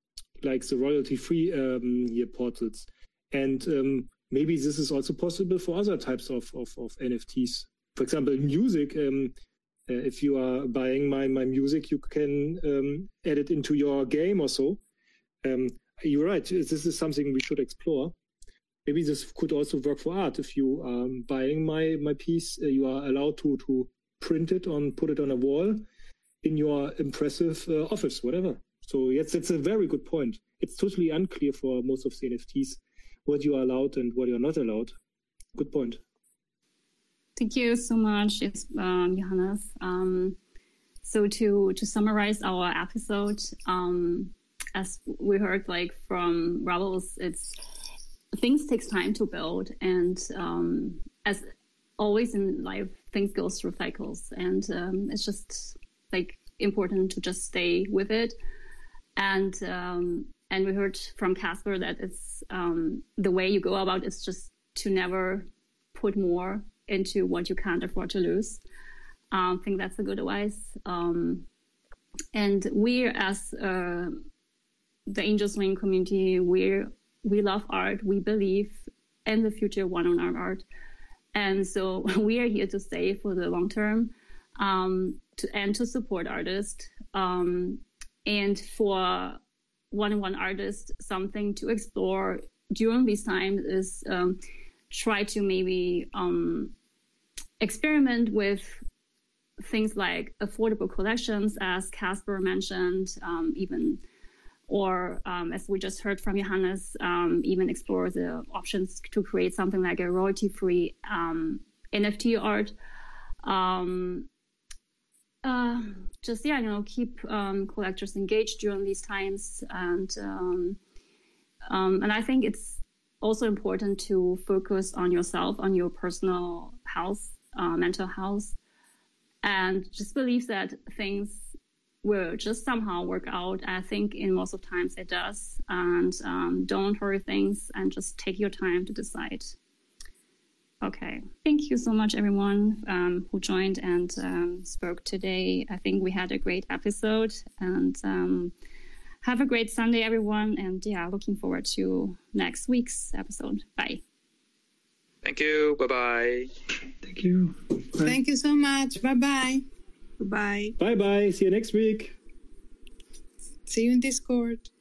royalty-free portals. And maybe this is also possible for other types of NFTs. For example, music. If you are buying my music, you can add it into your game or so. You're right. This is something we should explore. Maybe this could also work for art. If you are buying my piece, you are allowed to print it put it on a wall in your impressive office, whatever. So yes, that's a very good point. It's totally unclear for most of the NFTs what you are allowed and what you are not allowed. Good point. Thank you so much, Johannes. So to summarize our episode, as we heard from Rebels, things takes time to build, and as always in life, things go through cycles, and it's just important to just stay with it. And we heard from Casper that it's the way you go about is just to never put more into what you can't afford to lose. I think that's a good advice. And we, as the Angel Swing community, we love art. We believe in the future one-on-one art. And so we are here to stay for the long term to support artists. And for one-on-one artists, something to explore during these times is try to maybe experiment with things like affordable collections, as Casper mentioned, or as we just heard from Johannes, even explore the options to create something like a royalty-free NFT art. Keep collectors engaged during these times, and I think it's also important to focus on yourself, on your personal health, mental health, and just believe that things will just somehow work out. I think in most of times it does, and don't hurry things, and just take your time to decide. Okay, thank you so much, everyone who joined and spoke today. I think we had a great episode, and have a great Sunday, everyone. And looking forward to next week's episode. Bye. Thank you. Bye-bye. Thank you. Bye. Thank you so much. Bye-bye. Bye. Bye-bye. See you next week. See you in Discord.